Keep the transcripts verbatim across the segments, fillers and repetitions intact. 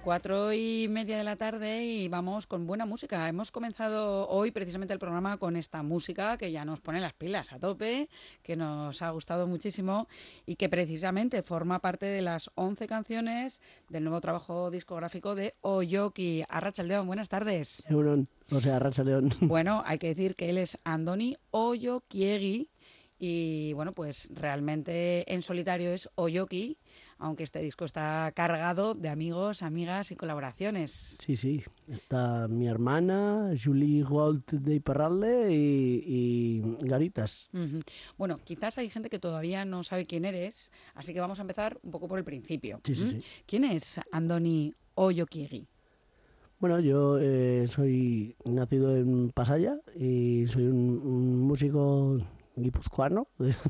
Cuatro y media de la tarde y vamos con buena música. Hemos comenzado hoy precisamente el programa con esta música que ya nos pone las pilas a tope, que nos ha gustado muchísimo y que precisamente forma parte de las once canciones del nuevo trabajo discográfico de Oyoki. Arratsaldeon, buenas tardes. Euron, o sea, Arratsaldeon. Bueno, hay que decir que él es Andoni Oyokiegi y bueno, pues realmente en solitario es Oyoki, aunque este disco está cargado de amigos, amigas y colaboraciones. Sí, sí. Está mi hermana, Julie Walt de Iparralde y, y Garitas. Uh-huh. Bueno, quizás hay gente que todavía no sabe quién eres, así que vamos a empezar un poco por el principio. Sí, sí, ¿Mm? sí. ¿Quién es Andoni Oyokiegi? Bueno, yo eh, soy nacido en Pasaya y soy un, un músico guipuzcoano.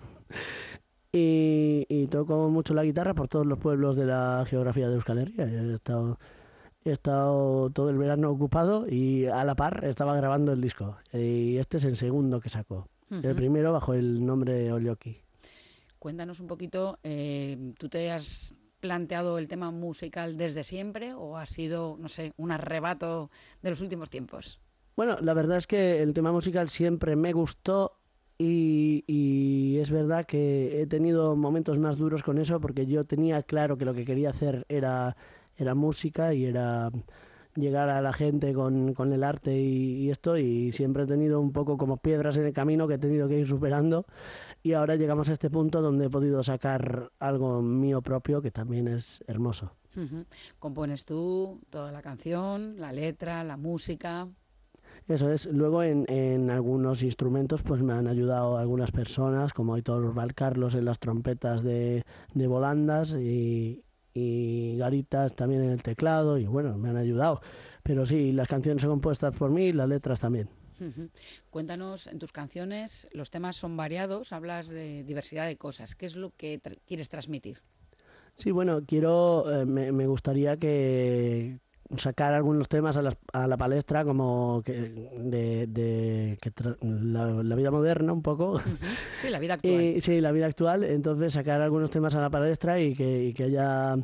y, y toco mucho la guitarra por todos los pueblos de la geografía de Euskal Herria. He estado, he estado todo el verano ocupado y a la par estaba grabando el disco. Y este es el segundo que saco. Uh-huh. El primero bajo el nombre Oyoki. Cuéntanos un poquito, eh, ¿tú te has planteado el tema musical desde siempre o ha sido, no sé, un arrebato de los últimos tiempos? Bueno, la verdad es que el tema musical siempre me gustó y, y es verdad que he tenido momentos más duros con eso porque yo tenía claro que lo que quería hacer era, era música y era llegar a la gente con, con el arte y, y esto, y siempre he tenido un poco como piedras en el camino que he tenido que ir superando, y ahora llegamos a este punto donde he podido sacar algo mío propio que también es hermoso. Uh-huh. ¿Compones tú toda la canción, la letra, la música? Eso es. Luego en, en algunos instrumentos pues me han ayudado algunas personas, como Aitor Valcarlos en las trompetas de, de volandas y, y Garitas también en el teclado, y bueno, me han ayudado. Pero sí, las canciones son compuestas por mí y las letras también. Uh-huh. Cuéntanos, en tus canciones los temas son variados, hablas de diversidad de cosas. ¿Qué es lo que tra- quieres transmitir? Sí, bueno, quiero, eh, me, me gustaría que sacar algunos temas a, las, a la palestra como que de, de que tra- la, la vida moderna un poco. Uh-huh. Sí, la vida actual. Y, sí, la vida actual. Entonces sacar algunos temas a la palestra y que, y que haya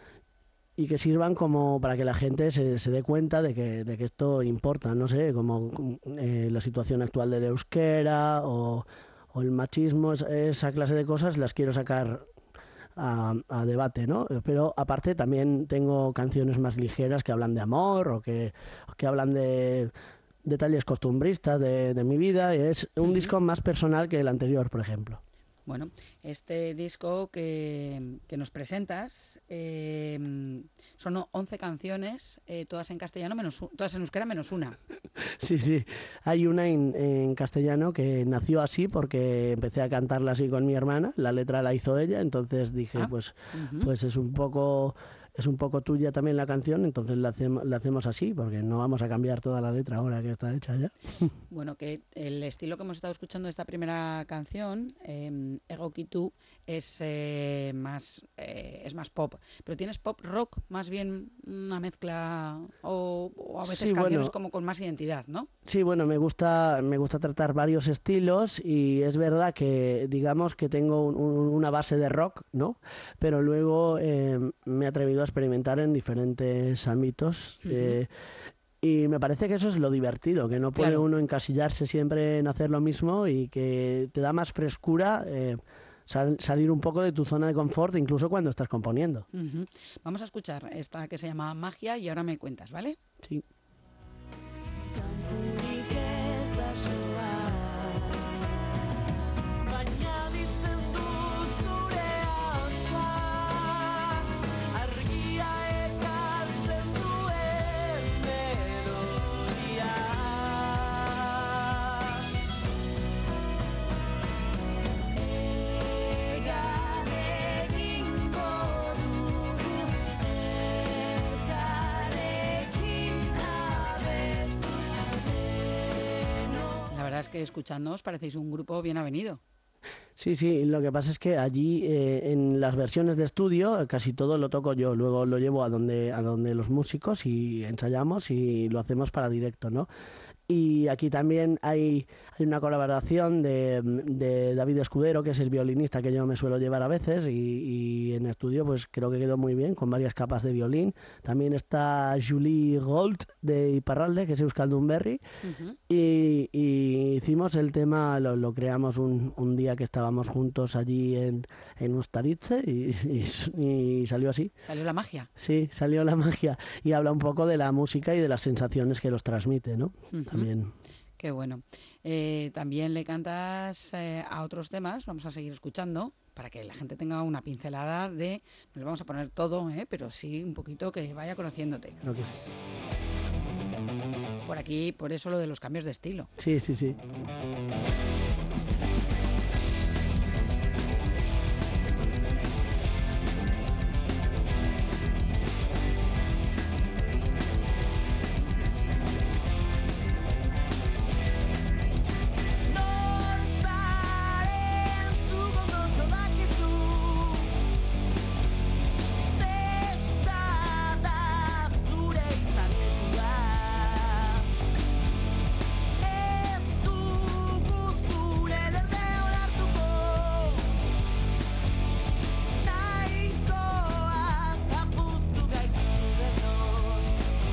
y que sirvan como para que la gente se, se dé cuenta de que, de que esto importa, no sé, como eh, la situación actual del euskera o, o el machismo, esa clase de cosas las quiero sacar A, a debate, ¿no? Pero aparte también tengo canciones más ligeras que hablan de amor o que, que hablan de detalles costumbristas de, de mi vida, y es un Uh-huh. disco más personal que el anterior, por ejemplo. Bueno, este disco que, que nos presentas eh, son once canciones, eh, todas en castellano, menos todas en euskera menos una. Sí, sí. Hay una en, en castellano que nació así porque empecé a cantarla así con mi hermana. La letra la hizo ella, entonces dije, Ah. pues, Uh-huh. pues es un poco, es un poco tuya también la canción, entonces la hacemos, la hacemos así, porque no vamos a cambiar toda la letra ahora que está hecha ya. Bueno, que el estilo que hemos estado escuchando de esta primera canción, eh, Egokitu, es eh, más eh, es más pop, pero tienes pop rock, más bien una mezcla o, o a veces Sí, canciones bueno, como con más identidad, ¿no? Sí, bueno, me gusta, me gusta tratar varios estilos, y es verdad que digamos que tengo un- un- una base de rock, ¿no? Pero luego eh, me he atrevido a experimentar en diferentes ámbitos. Uh-huh. eh, y me parece que eso es lo divertido, que no puede Claro. uno encasillarse siempre en hacer lo mismo, y que te da más frescura eh, sal- salir un poco de tu zona de confort, incluso cuando estás componiendo. Uh-huh. Vamos a escuchar esta que se llama Magia y ahora me cuentas, ¿vale? Sí. Kanturik ez da soa, baina ditzen dut zure ahotsa, argia ekartzen duen melodia. Egan egingo dugu, elkarrekin abestuz. La verdad es que escuchándoos parecéis un grupo bien avenido. Sí, sí, lo que pasa es que allí eh, en las versiones de estudio eh, casi todo lo toco yo, luego lo llevo a donde, a donde los músicos y ensayamos y lo hacemos para directo, ¿no? Y aquí también hay, hay una colaboración de, de David Escudero, que es el violinista que yo me suelo llevar a veces, y, y en estudio pues creo que quedó muy bien, con varias capas de violín. También está Julie Gold de Iparralde, que es Euskaldun Berri, Ujú. y, y hicimos el tema, lo, lo creamos un, un día que estábamos juntos allí en, en Ustaritze y, y- y salió así. Salió la magia. Sí, salió la magia y habla un poco de la música y de las sensaciones que los transmite, ¿no? Ujú. También. Qué bueno. Eh, también le cantas eh, a otros temas, vamos a seguir escuchando para que la gente tenga una pincelada de, no le vamos a poner todo, ¿eh? Pero sí un poquito que vaya conociéndote. Creo que sí. Por aquí, por eso lo de los cambios de estilo. Sí, sí, sí. Norzaren zugondotxo dakizu Testa da zure izatetua Ez dugu zure lerde onartuko Nahikoa zapuztu gaituzu denon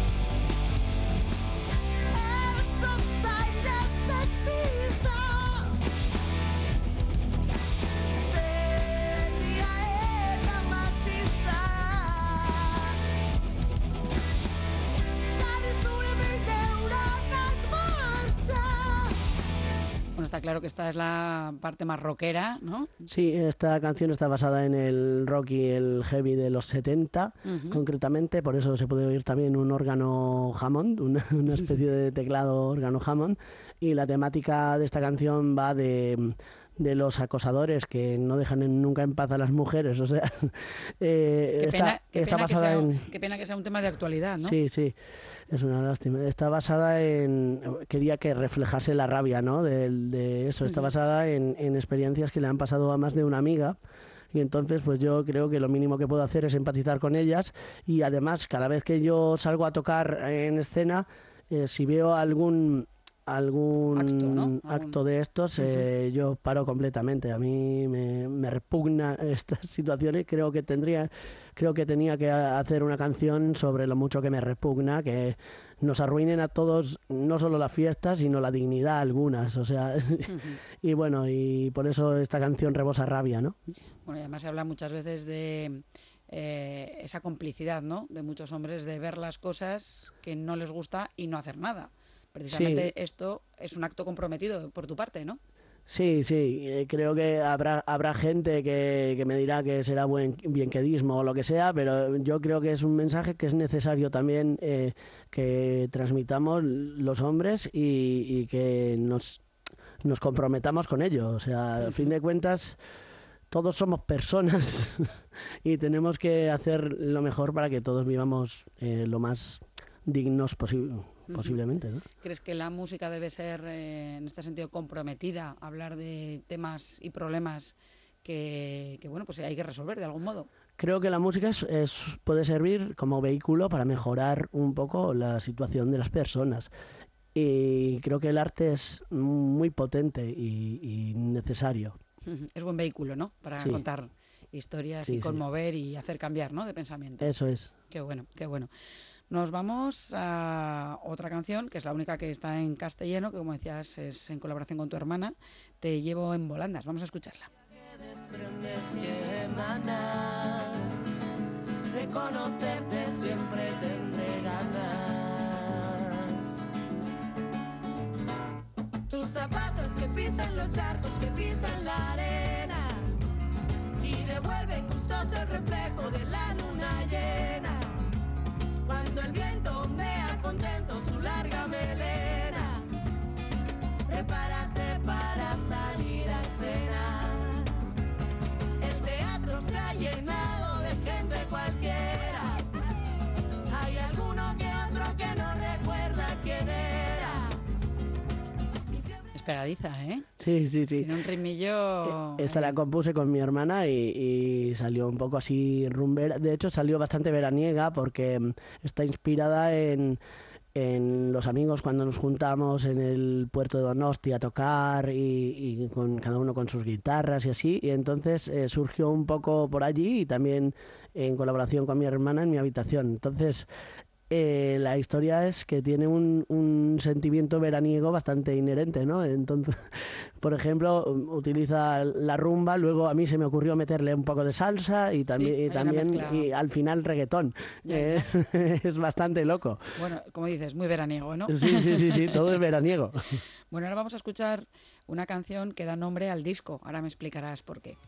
Erso zaila sexista Zerria eta machista Jarri zure neuronak martxa Bueno, está claro que esta es la parte más rockera, ¿no? Sí, esta canción está basada en el rock y el heavy de los setenta, Ujú. concretamente, por eso se puede oír también un órgano Hammond, una, una especie de teclado órgano Hammond, y la temática de esta canción va de, de los acosadores que no dejan en- nunca en paz a las mujeres, o sea, eh, Qué está, pena, qué está pena que basada sea, en... qué pena que sea un tema de actualidad, ¿no? Sí, sí, es una lástima. Está basada en... Quería que reflejase la rabia, ¿no? De, de eso. Está Ujú. basada en, en experiencias que le han pasado a más de una amiga. Y entonces, pues yo creo que lo mínimo que puedo hacer es empatizar con ellas. Y además, cada vez que yo salgo a tocar en escena, eh, si veo algún algún Acto, ¿no? Algún- acto de estos, eh, yo paro completamente. A mí me, me repugna estas situaciones. Creo que tendría, creo que tenía que a- hacer una canción sobre lo mucho que me repugna, que nos arruinen a todos no solo las fiestas, sino la dignidad algunas. O sea, Ujú. y bueno, y por eso esta canción rebosa rabia, ¿no? Bueno, y además se habla muchas veces de eh, esa complicidad, ¿no? De muchos hombres de ver las cosas que no les gusta y no hacer nada. Precisamente esto es un acto comprometido por tu parte, ¿no? Sí, sí, eh, creo que habrá, habrá gente que, que me dirá que será buen bienquedismo o lo que sea, pero yo creo que es un mensaje que es necesario también eh, que transmitamos los hombres y, y que nos, nos comprometamos con ello. O sea, al fin de cuentas, todos somos personas y tenemos que hacer lo mejor para que todos vivamos eh, lo más dignos posi- posiblemente, ¿no? ¿Crees que la música debe ser, eh, en este sentido, comprometida a hablar de temas y problemas que, que, bueno, pues hay que resolver de algún modo? Creo que la música es, es- puede servir como vehículo para mejorar un poco la situación de las personas. Y creo que el arte es muy potente y, y necesario. Ujú. Es buen vehículo, ¿no? Para Sí. contar historias Sí, y sí. conmover y hacer cambiar, ¿no? De pensamiento. Eso es. Qué bueno, qué bueno. Nos vamos a otra canción, que es la única que está en castellano, que como decías es en colaboración con tu hermana. Te llevo en volandas. Vamos a escucharla. desprendes y emanas. De conocerte siempre tendré ganas. Tus zapatos que pisan los charcos, que pisan la arena y devuelven gustoso el reflejo de la luna llena. Cuando el viento ondea contento su larga melena, prepárate para salir a escena. El teatro se ha llenado de gente cualquiera. Hay alguno que otro que no recuerda quién era. Y siempre pegadiza, ¿eh? Sí, sí, sí. Tiene un ritmillo... Esta la compuse con mi hermana y, y salió un poco así rumbera. De hecho, salió bastante veraniega porque mm, está inspirada en, en los amigos cuando nos juntamos en el puerto de Donosti a tocar y, y con cada uno con sus guitarras y así. Y entonces eh, surgió un poco por allí y también en colaboración con mi hermana en mi habitación. Entonces... Eh, la historia es que tiene un, un sentimiento veraniego bastante inherente, ¿no? Entonces, por ejemplo, utiliza la rumba, luego a mí se me ocurrió meterle un poco de salsa y también, Sí, y, hay una también mezcla. y al final reggaetón. Ya, Eh, es bastante loco. Bueno, como dices, muy veraniego, ¿no? Sí, sí, sí, sí, todo es veraniego. Bueno, ahora vamos a escuchar una canción que da nombre al disco. Ahora me explicarás por qué.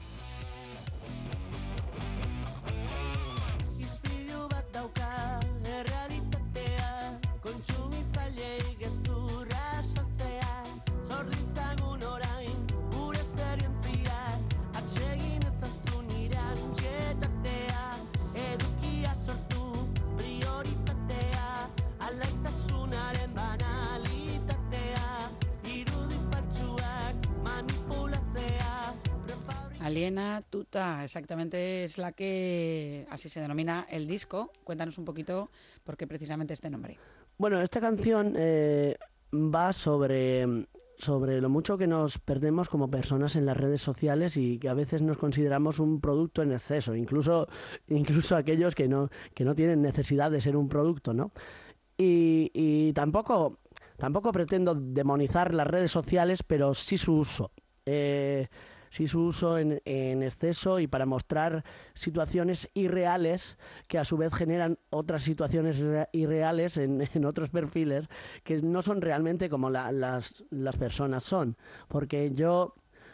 Ispilu bat dauka errealitatea, kontsumitzaileei gezurra saltzea, zor ditzagun orain gure esperientzia, atsegin ezaztu nire antsietatea, edukia sortu prioritatea, alaitasunaren banalitatea, irudi faltsuak manipulatzea, prefabri- Aliena Tuta, exactamente es la que así se denomina el disco. Cuéntanos un poquito por qué precisamente este nombre. Bueno, esta canción eh, va sobre, sobre lo mucho que nos perdemos como personas en las redes sociales y que a veces nos consideramos un producto en exceso, incluso, incluso aquellos que no, que no tienen necesidad de ser un producto, ¿no? Y, y tampoco, tampoco pretendo demonizar las redes sociales, pero sí su uso. Eh, sí su uso en, en exceso y para mostrar situaciones irreales que a su vez generan otras situaciones re- irreales en, en otros perfiles que no son realmente como la- las, las personas son. Porque yo...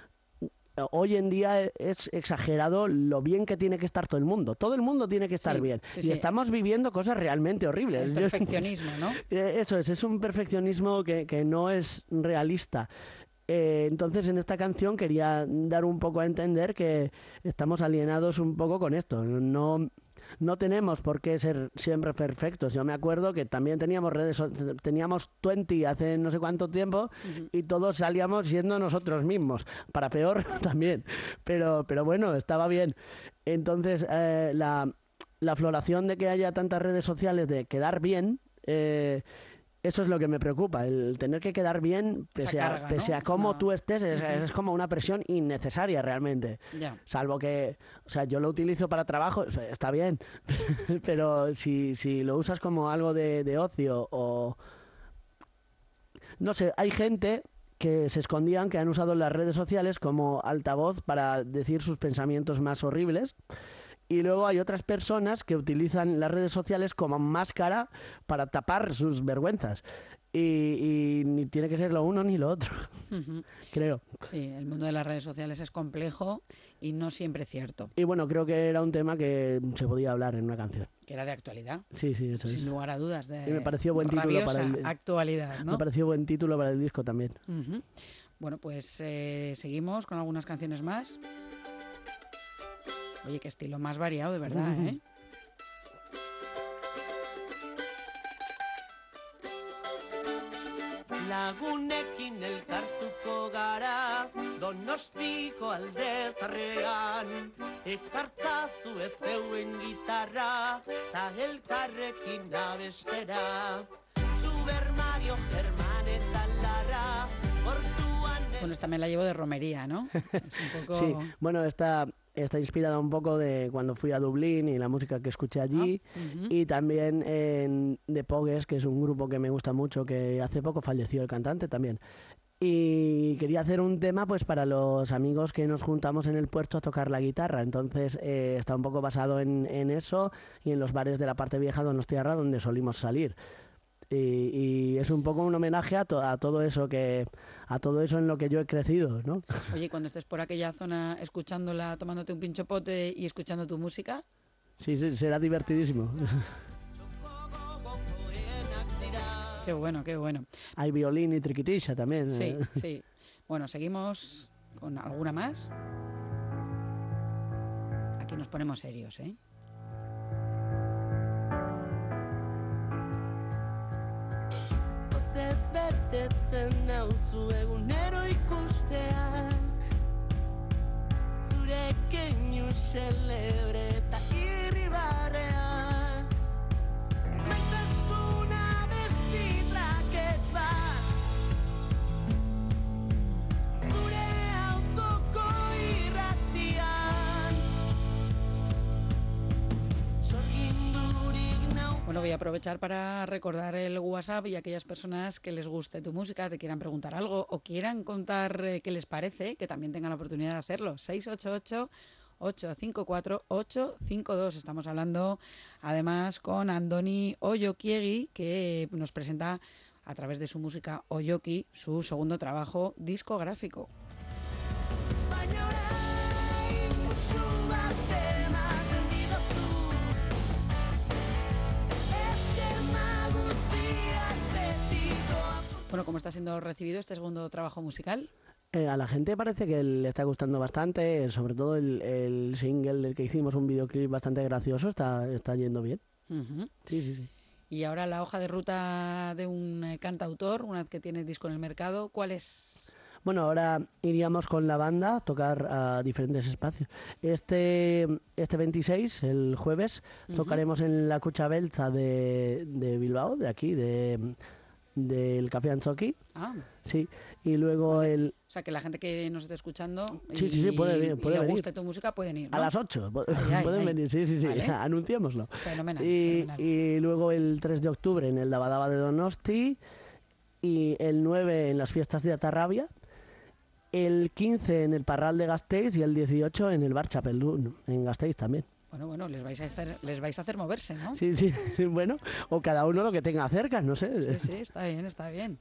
Hoy en día es exagerado lo bien que tiene que estar todo el mundo. Todo el mundo tiene que estar Sí, bien. sí, y sí. estamos viviendo cosas realmente horribles. El Yo- perfeccionismo, ¿no? Eh, Eso es, es un perfeccionismo que, que no es realista. Eh, entonces en esta canción quería dar un poco a entender que estamos alienados un poco con esto. No, no tenemos por qué ser siempre perfectos. Yo me acuerdo que también teníamos redes, so- teníamos veinte hace no sé cuánto tiempo y todos salíamos siendo nosotros mismos. Para peor también. Pero, pero bueno, estaba bien. Entonces eh, la, la floración de que haya tantas redes sociales de quedar bien... eh, eso es lo que me preocupa, el tener que quedar bien pese Esa a, carga, pese ¿no? a Es cómo una- tú estés, es, Ujú. es como una presión innecesaria realmente. Ya. Salvo que, o sea, yo lo utilizo para trabajo, está bien, pero si, si lo usas como algo de, de ocio o... No sé, hay gente que se escondían, que han usado las redes sociales como altavoz para decir sus pensamientos más horribles. Y luego hay otras personas que utilizan las redes sociales como máscara para tapar sus vergüenzas. Y, y ni tiene que ser lo uno ni lo otro, Ujú. creo. Sí, el mundo de las redes sociales es complejo y no siempre cierto. Y bueno, creo que era un tema que se podía hablar en una canción. Que era de actualidad, Sí, sí, eso es. sin lugar a dudas. De Y me pareció buen título rabiosa para el- actualidad, ¿no? Me pareció buen título para el disco también. Ujú. Bueno, pues eh, seguimos con algunas canciones más. Oye, qué estilo más variado, de verdad, ¿eh? Lagunekin elkartuko gara Donostiko alde zarrean Ekartzazu ez zeuen gitarra Ta elkarrekin abestera Super Mario, Germán eta Lara Portuan Bueno, esta me la llevo de romería, ¿no? Es un poco... Sí, bueno, está, está inspirada un poco de cuando fui a Dublín y la música que escuché allí. Ah, ujú. Y también en The Pogues, que es un grupo que me gusta mucho, que hace poco falleció el cantante también. Y quería hacer un tema pues para los amigos que nos juntamos en el puerto a tocar la guitarra. Entonces eh, está un poco basado en, en eso y en los bares de la parte vieja de Donostiarra donde solimos salir. Y, y es un poco un homenaje a, to- a todo eso que a todo eso en lo que yo he crecido, ¿no? Oye, cuando estés por aquella zona escuchándola, tomándote un pinchopote y escuchando tu música, Sí, sí, será divertidísimo. qué bueno, qué bueno. Hay violín y triquitisha también. Sí, eh. sí. Bueno, seguimos con alguna más. Aquí nos ponemos serios, ¿eh? Pozez bete betetzen nauzu egunero ikusteak zure keinu xelebre eta irribarreak maitasuna besti trakets bat zure auzoko irratian sorgindurik nau. Bueno, voy a aprovechar para recordar el WhatsApp y aquellas personas que les guste tu música, te quieran preguntar algo o quieran contar eh, qué les parece, que también tengan la oportunidad de hacerlo. seis ocho ocho, ocho cinco cuatro, ocho cinco dos. Estamos hablando además con Andoni Oyokiegi, que nos presenta a través de su música Oyoki su segundo trabajo discográfico. Bueno, ¿cómo está siendo recibido este segundo trabajo musical? Eh, a la gente parece que le está gustando bastante, sobre todo el, el single del que hicimos un videoclip bastante gracioso, está, está yendo bien. Uh-huh. Sí, sí, sí. Y ahora la hoja de ruta de un eh, cantautor, una vez que tiene disco en el mercado, ¿cuál es? Bueno, ahora iríamos con la banda a tocar a diferentes espacios. Este este veintiséis, el jueves, uh-huh. tocaremos en la Cucha Belza de, de Bilbao, de aquí, de... del Café Antzoki. Ah. Sí, y luego vale. el... O sea, que la gente que nos esté escuchando y, sí, sí, sí, puede, venir, puede y le venir. guste tu música pueden ir, ¿no? A las ocho, ay, ay, pueden ay. venir, sí, sí, sí, vale. anunciémoslo. Fenomenal, y, fenomenal. Y luego el tres de octubre en el Dabadaba de Donosti, y el nueve en las fiestas de Atarrabia, el quince en el Parral de Gasteiz y el dieciocho en el Bar Chapelún, en Gasteiz también. Bueno, bueno, les vais a hacer, les vais a hacer moverse, ¿no? Sí, sí, bueno, o cada uno lo que tenga cerca, no sé. Sí, sí, está bien, está bien.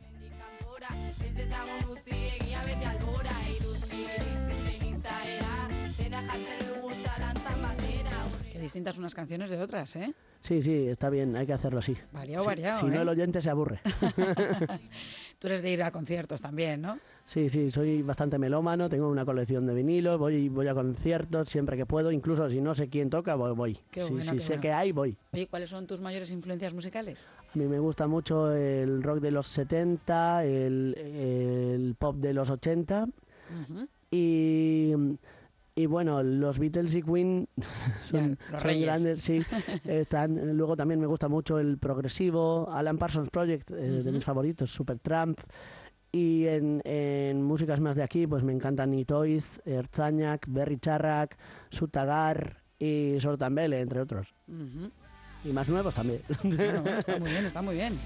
Qué distintas unas canciones de otras, ¿eh? Sí, sí, está bien, hay que hacerlo así. Variado, sí, variado, Si ¿eh? no, el oyente se aburre. Tú eres de ir a conciertos también, ¿no? Sí, sí, soy bastante melómano, tengo una colección de vinilos, voy voy a conciertos siempre que puedo, incluso si no sé quién toca, voy. voy. Qué sí, bueno, sí qué sé bueno. que hay, voy. Oye, ¿cuáles son tus mayores influencias musicales? A mí me gusta mucho el rock de los setenta, el, el pop de los ochenta Uh-huh. y... Y bueno, los Beatles y Queen son, Ya, los son reyes. grandes, sí. Están, luego también me gusta mucho el progresivo, Alan Parsons Project, eh, Uh-huh. de mis favoritos, Supertramp. Y en, en músicas más de aquí, pues me encantan Nitoiz, Ertzainak, Berri Txarrak, Sutagar y Sortambele, entre otros. Uh-huh. Y más nuevos también. Bueno, bueno, está muy bien, está muy bien.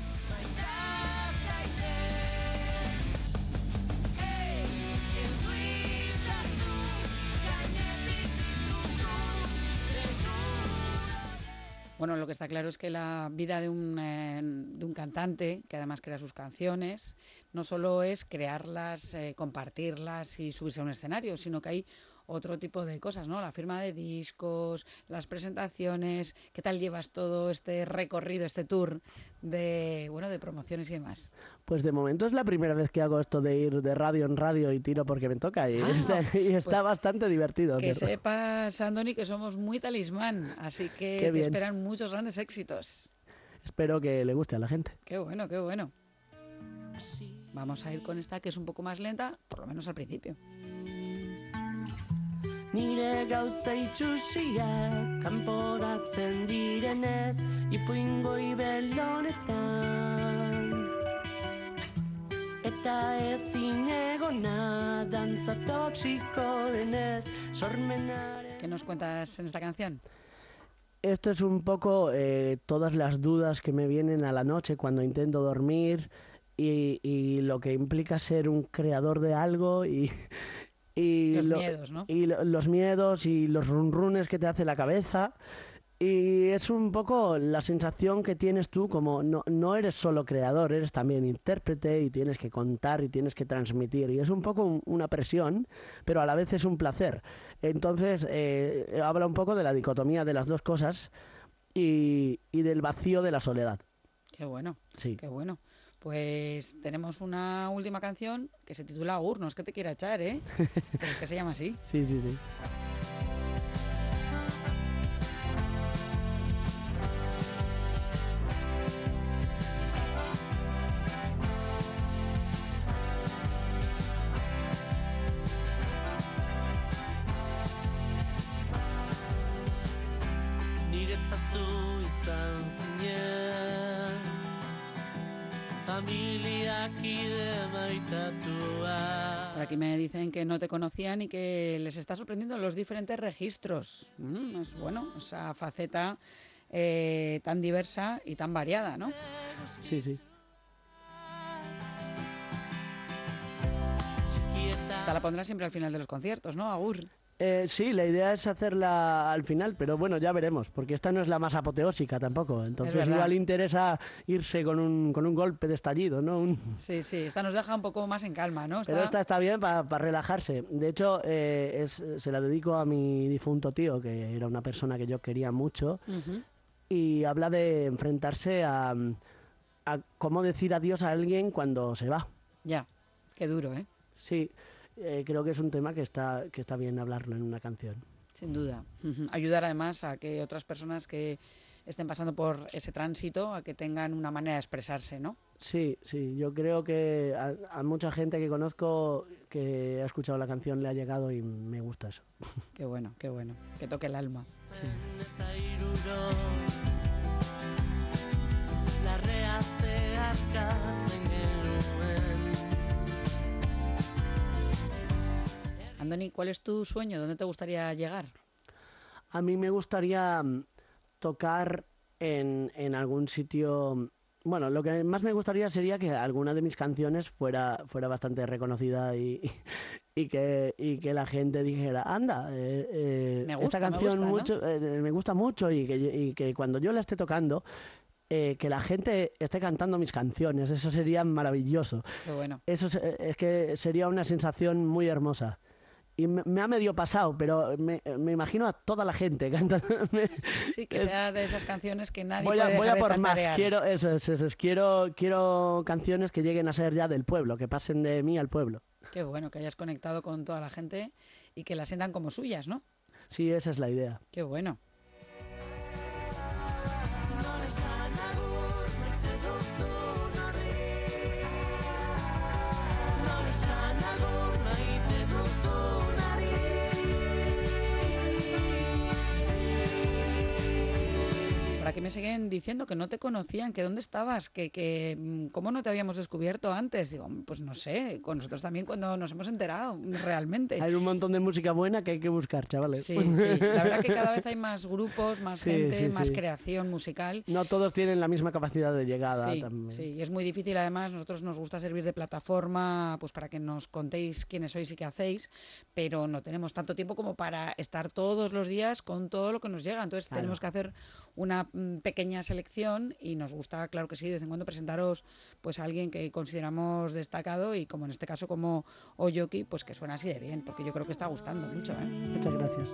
Bueno, lo que está claro es que la vida de un, eh, de un cantante, que además crea sus canciones, no solo es crearlas, eh, compartirlas y subirse a un escenario, sino que hay otro tipo de cosas, ¿no? La firma de discos, las presentaciones. ¿Qué tal llevas todo este recorrido, este tour de, bueno, de promociones y demás? Pues de momento es la primera vez que hago esto de ir de radio en radio y tiro porque me toca y, Ah, está, y está pues bastante divertido. Que pero- sepas, Andoni, que somos muy talismán, así que Qué te bien. esperan muchos grandes éxitos. Espero que le guste a la gente. Qué bueno, qué bueno. Vamos a ir con esta que es un poco más lenta, por lo menos al principio. Nire gauza itxusiak kanporatzen direnez ipuingo ibelonetan eta ezin egona dantza toxiko denez sormenaren. ¿Qué nos cuentas en esta canción? Esto es un poco eh, todas las dudas que me vienen a la noche cuando intento dormir y, y lo que implica ser un creador de algo y... y Los lo- miedos, ¿no? Y lo- los miedos y los runrunes que te hace la cabeza. Y es un poco la sensación que tienes tú, como no, no eres solo creador, eres también intérprete y tienes que contar y tienes que transmitir. Y es un poco un- una presión, pero a la vez es un placer. Entonces, eh, habla un poco de la dicotomía de las dos cosas y, y del vacío de la soledad. Qué bueno, Sí. qué bueno. Pues tenemos una última canción que se titula Agur, no es que te quiera echar, ¿eh? Pero es que se llama así. Sí, sí, sí. Por aquí me dicen que no te conocían y que les está sorprendiendo los diferentes registros. Mm, es bueno, esa faceta eh, tan diversa y tan variada, ¿no? Sí, sí. Esta la pondrás siempre al final de los conciertos, ¿no, Agur? Eh, sí, la idea es hacerla al final, pero bueno, ya veremos, porque esta no es la más apoteósica tampoco, entonces igual interesa irse con un, con un golpe de estallido, ¿no? Un... Sí, sí, esta nos deja un poco más en calma, ¿no? Está... Pero esta está bien para pa relajarse. De hecho, eh, es, se la dedico a mi difunto tío, que era una persona que yo quería mucho, uh-huh. y habla de enfrentarse a, a cómo decir adiós a alguien cuando se va. Ya, qué duro, ¿eh? Sí. Eh, creo que es un tema que está, que está bien hablarlo en una canción. Sin duda. Uh-huh. Ayudar además a que otras personas que estén pasando por ese tránsito, a que tengan una manera de expresarse, ¿no? Sí, sí. Yo creo que a, a mucha gente que conozco que ha escuchado la canción le ha llegado y me gusta eso. Qué bueno, qué bueno. Que toque el alma. Sí. Andoni, ¿cuál es tu sueño? ¿Dónde te gustaría llegar? A mí me gustaría tocar en, en algún sitio... Bueno, lo que más me gustaría sería que alguna de mis canciones fuera, fuera bastante reconocida y, y, que, y que la gente dijera, anda, eh, eh, me gusta, esta canción me gusta, mucho, ¿no? eh, me gusta mucho y que, y que cuando yo la esté tocando... Eh, que la gente esté cantando mis canciones, eso sería maravilloso. Qué bueno. Eso es, es que sería una sensación muy hermosa. Y me, me ha medio pasado, pero me, me imagino a toda la gente cantando. Sí, que sea de esas canciones que nadie voy a, puede voy dejar a por de más. Quiero, eso, eso, eso, quiero, quiero canciones que lleguen a ser ya del pueblo, que pasen de mí al pueblo. Qué bueno, que hayas conectado con toda la gente y que las sientan como suyas, ¿no? Sí, esa es la idea. Qué bueno. Aquí me siguen diciendo que no te conocían, que dónde estabas, que, que cómo no te habíamos descubierto antes. Digo, pues no sé, con nosotros también cuando nos hemos enterado, realmente. Hay un montón de música buena que hay que buscar, chavales. Sí, sí. La verdad que cada vez hay más grupos, más sí, gente, sí, más sí. creación musical. No todos tienen la misma capacidad de llegada. Sí, también. sí, y es muy difícil además. Nosotros nos gusta servir de plataforma pues para que nos contéis quiénes sois y qué hacéis, pero no tenemos tanto tiempo como para estar todos los días con todo lo que nos llega. Entonces claro. tenemos que hacer una mm, pequeña selección y nos gusta, claro que sí, de vez en cuando presentaros pues a alguien que consideramos destacado y como en este caso como Oyoki, pues que suena así de bien, porque yo creo que está gustando mucho, ¿eh? Muchas gracias.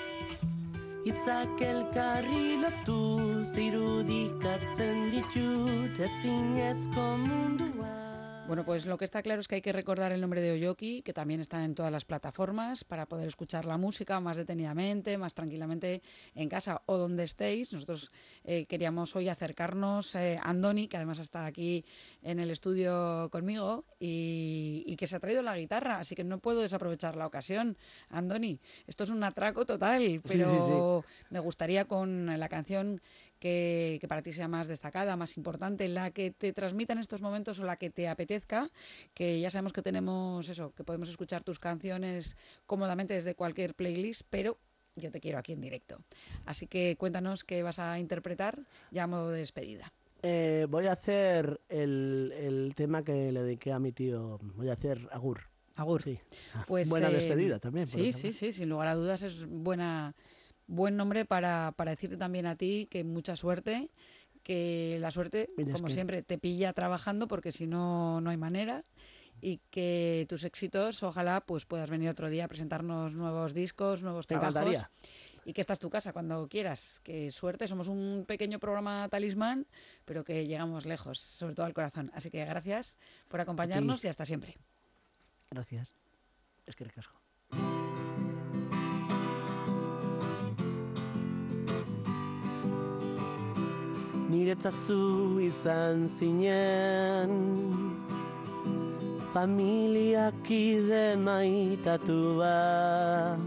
Hitzak elkarri lotuz irudikatzen ditut ezinezko mundua. Bueno, pues lo que está claro es que hay que recordar el nombre de Oyoki, que también está en todas las plataformas, para poder escuchar la música más detenidamente, más tranquilamente en casa o donde estéis. Nosotros eh, queríamos hoy acercarnos eh, a Andoni, que además está aquí en el estudio conmigo y, y que se ha traído la guitarra, así que no puedo desaprovechar la ocasión. Andoni, esto es un atraco total, pero sí, sí, sí. me gustaría con la canción Que, que para ti sea más destacada, más importante, la que te transmita en estos momentos o la que te apetezca, que ya sabemos que tenemos eso, que podemos escuchar tus canciones cómodamente desde cualquier playlist, pero yo te quiero aquí en directo. Así que cuéntanos qué vas a interpretar ya a modo de despedida. Eh, voy a hacer el, el tema que le dediqué a mi tío, voy a hacer Agur. Agur. Sí. Pues, buena eh, despedida también. Sí, sí, sí, sin lugar a dudas es buena... Buen nombre para, para decirte también a ti que mucha suerte, que la suerte, Mira, como es que... siempre, te pilla trabajando porque si no, no hay manera, y que tus éxitos, ojalá pues puedas venir otro día a presentarnos nuevos discos, nuevos Me trabajos. encantaría. Y que esta es tu casa cuando quieras. Que suerte, somos un pequeño programa talismán, pero que llegamos lejos, sobre todo al corazón. Así que gracias por acompañarnos y hasta siempre. Gracias. Es que recasco. Niretzat zu izan zinen, familiakide maitatua.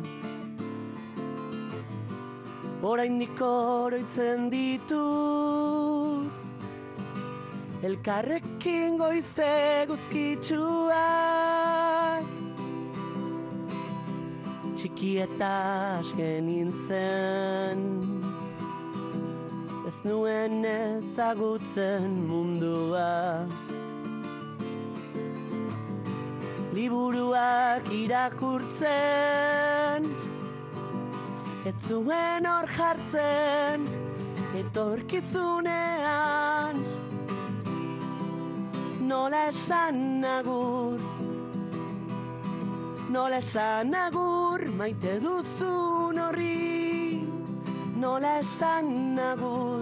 Oraindik oroitzen ditut, elkarrekin goize guzkitsuak. Txiki eta aske nintzen, ez nuen ezagutzen mundua. Liburuak irakurtzen, ez zuen hor jartzen, etorkizunean. Nola esan agur, nola esan agur, maite duzun horri. Nola esan agur,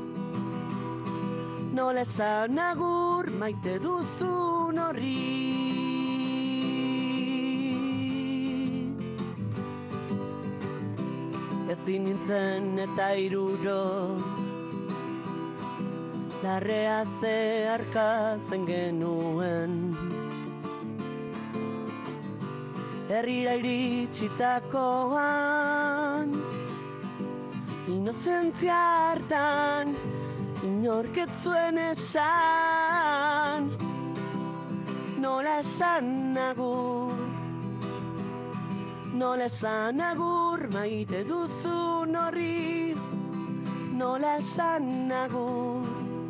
nola esan agur, maite duzun horri. Ezin nintzen eta iruro, larrea zeharkatzen genuen. Herrira iritsitakoan, inozentzia hartan, inork ez zuen esan. Nola esan agur, nola esan agur, maite duzun horri. Nola esan agur,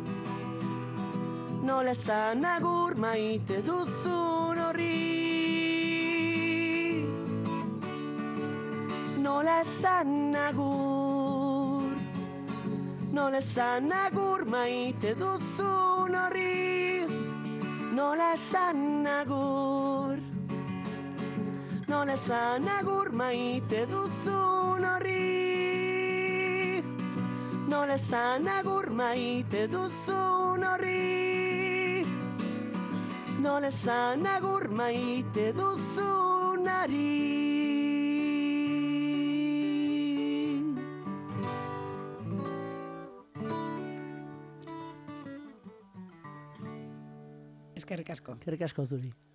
nola esan agur, maite duzun horri. Nola esan agur, nola esan agur, maite duzun horri. Nola esan agur, nola esan agur, maite duzun horri. Nola esan agur, maite duzun horri. Nola esan agur, maite duzun horri. Eskerrik asko. Eskerrik asko zuri.